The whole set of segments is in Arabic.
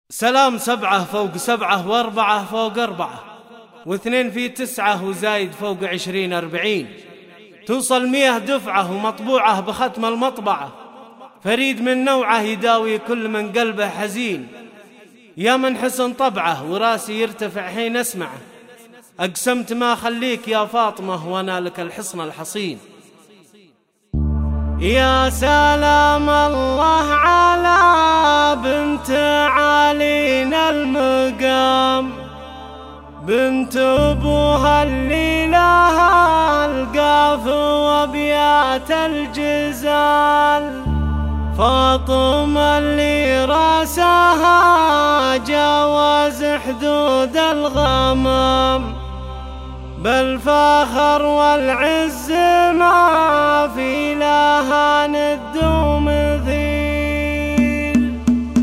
سلام 7 فوق 7 و4 فوق 4 و2 في 9 وزايد فوق 20 40 توصل 100 دفعة ومطبوعة بختم المطبعة. فريد من نوعه يداوي كل من قلبه حزين، يا من حسن طبعه وراسي يرتفع حين اسمعه. أقسمت ما خليك يا فاطمة وانا لك الحصن الحصين. يا سلام الله على بنت علينا المقام، بنت ابوها اللي لها القاف وابيات الجزال، فاطمة اللي راسها جاوز حدود الغمام، بالفخر والعز ما في لها ند ومثيل.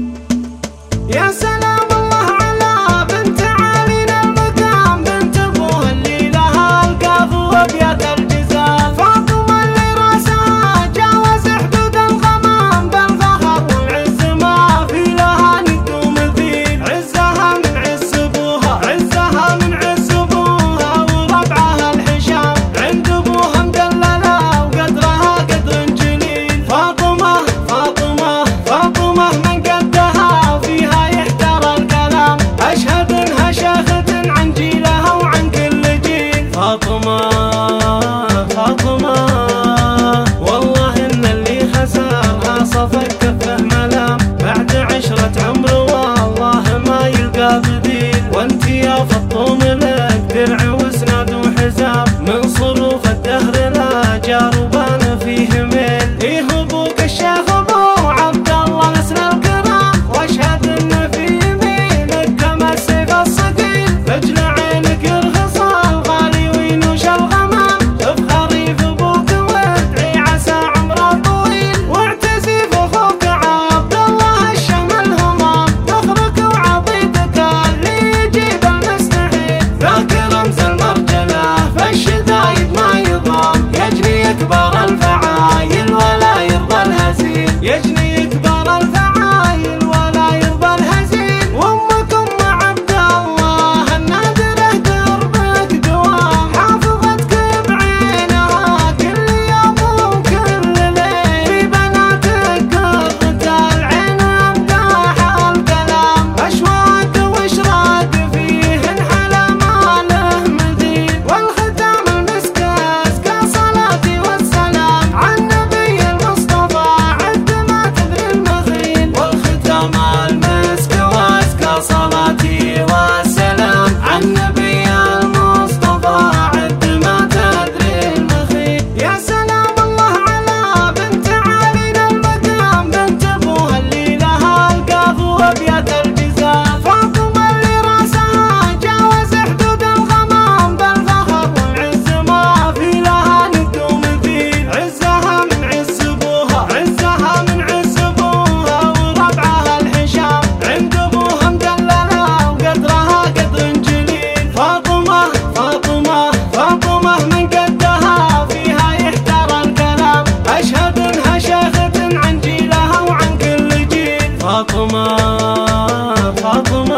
يا سلام الله على بنت علينا المقام، بنت ابوها اللي لها القاف وابيات الجزال، فاطمة اللي راسها جاوز حدود الغمام، بالفخر والعز ما في لها ند ومثيل. عزها من عز ابوها، عزها من عز ابوها، وربعها الحشام عند ابوها مدلله وقدرها قدر جليل. فاطمة فاطمة فاطمة من قدها وفيها يحترى الكلام، أشهد إنها شاخة عن جيلها وعن كل جيل. فاطمة فاطمة والله إن اللي خسرها صفق كفه ملام، بعد 10 عمر والله ما يلقى بديل. وانت يا فطوم لك درع وسند وحزام، من صروف الدهر لا جار وبان فيه ميل. إيه أبوك الشيخ أبو عبد الله نسل الكرام، واشهد إن في يمينك كما السيف الصقيل، رجل عينك يرخص الغالي وينوش الغمام، افخري في أبوك وادعي عسى عمره طويل، واعتزي في أخوك عبد الله الشمل همام، فخرك وعطيتك اللي يجيب المستحيل. ذاك رمز المرجلة فالشدايد ما يضام، يجني أكبر الفعايل ولا يرضى الهزيل، يجني أكبر الفعايل ولا يرضى الهزيل. وأمك أم عبد الله النادرة دربك دوام، حافظتك بعينها كل يوم وكل ليل، في بناتك قرة العين أمداح الكلام، أشواق وإشراق فيهن حلا ما له مثيل. والختام المسك أزكى صلاتي والسلام عن نبي المصطفى عد ما تدري المخيل. والختام المسك وأزكى صلاتي والسلام عن نبي المصطفى عد ما تدري المخيل. يا سلام الله على بنت علينا المقام، بنت ابوها اللي لها القاف وابيات الجزال، فاطمة اللي راسها جاوز حدود الغمام، بالفخر والعز ما في لها ند ومثيل. عزها من عز ابوها، عزها من عز ابوها، وربعها الحشام عند ابوها مدلله وقدرها قدر جليل. فاطمة فاطمة فاطمة من قدها فيها يحترى الكلام، أشهد إنها شيخة عن جيلها وعن كل جيل. فاطمة فاطمة